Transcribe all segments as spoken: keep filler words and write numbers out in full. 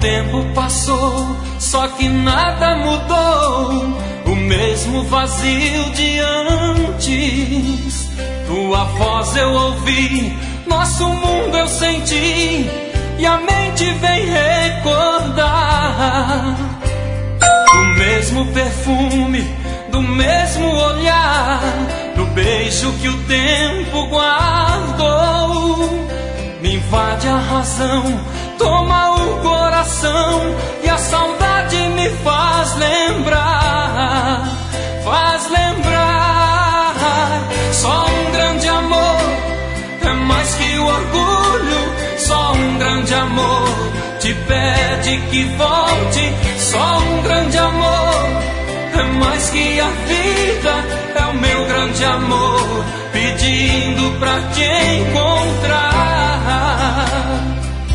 tempo passou, só que nada mudou. O mesmo vazio de antes. Tua voz eu ouvi, nosso mundo eu senti, e a mente vem recordar do mesmo perfume, do mesmo olhar, do beijo que o tempo guardou. Me invade a razão, toma o coração, e a saudade me faz lembrar, faz lembrar. Só um grande amor é mais que o orgulho, só um grande amor te pede que volte. Só um grande amor é mais que a vida, é o meu grande amor pedindo pra te encontrar.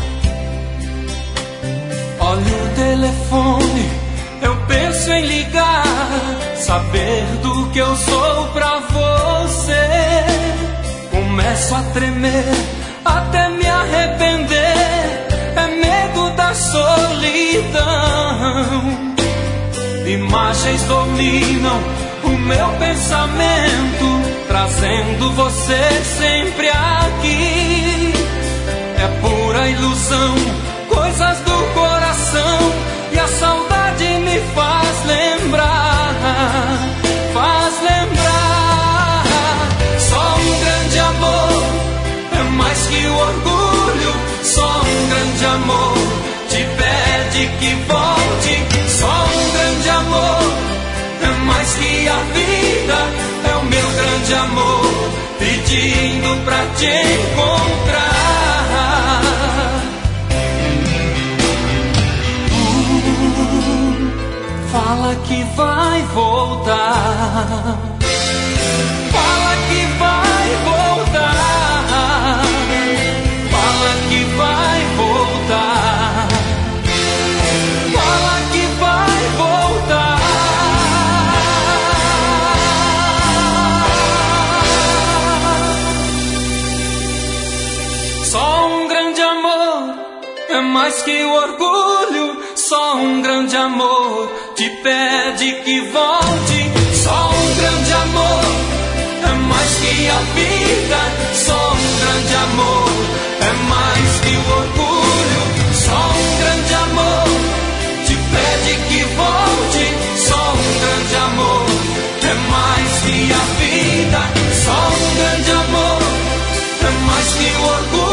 Olha o telefone, eu penso em ligar, saber do que eu sou pra você. Começo a tremer, até me arrepender, é medo da solidão. Imagens dominam o meu pensamento, trazendo você sempre aqui. É pura ilusão, coisas do coração, e a saudade me faz lembrar, faz lembrar. Só um grande amor é mais que o orgulho, só um grande amor te pede que volte. Só um grande amor é mais que a vida, é o meu grande amor pedindo pra te encontrar. Uh, fala que vai voltar, fala que vai voltar, fala que vai voltar, fala que vai voltar. Só um grande amor é mais que o orgulho, só um grande amor te pede que volte. Só um grande amor é mais que a vida, só um grande amor é mais que o orgulho. Só um grande amor te pede que volte. Só um grande amor é mais que a vida, só um grande amor é mais que o orgulho.